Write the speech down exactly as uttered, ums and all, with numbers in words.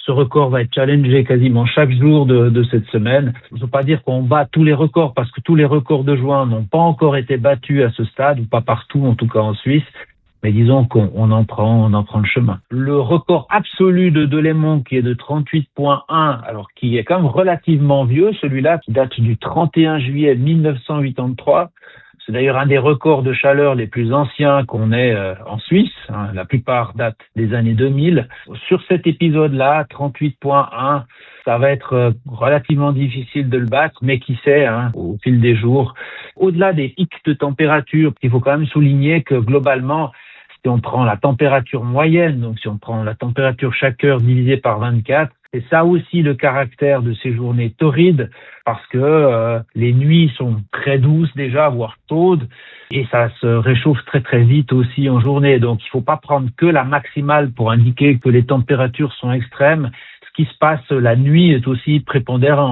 Ce record va être challengé quasiment chaque jour de, de cette semaine. Je ne veux pas dire qu'on bat tous les records parce que tous les records de juin n'ont pas encore été battus à ce stade, ou pas partout, en tout cas en Suisse. Mais disons qu'on on en prend, on en prend le chemin. Le record absolu de Delémont, qui est de trente-huit virgule un, alors qui est quand même relativement vieux, celui-là qui date du trente et un juillet mille neuf cent quatre-vingt-treize. C'est d'ailleurs un des records de chaleur les plus anciens qu'on ait euh, en Suisse. Hein. La plupart datent des années deux mille. Sur cet épisode-là, trente-huit virgule un, ça va être euh, relativement difficile de le battre, mais qui sait, hein, au fil des jours. Au-delà des pics de température, il faut quand même souligner que globalement, si on prend la température moyenne, donc si on prend la température chaque heure divisée par vingt-quatre, c'est ça aussi le caractère de ces journées torrides, parce que euh, les nuits sont très douces déjà, voire chaudes, et ça se réchauffe très très vite aussi en journée. Donc il ne faut pas prendre que la maximale pour indiquer que les températures sont extrêmes. Ce qui se passe la nuit est aussi prépondérant.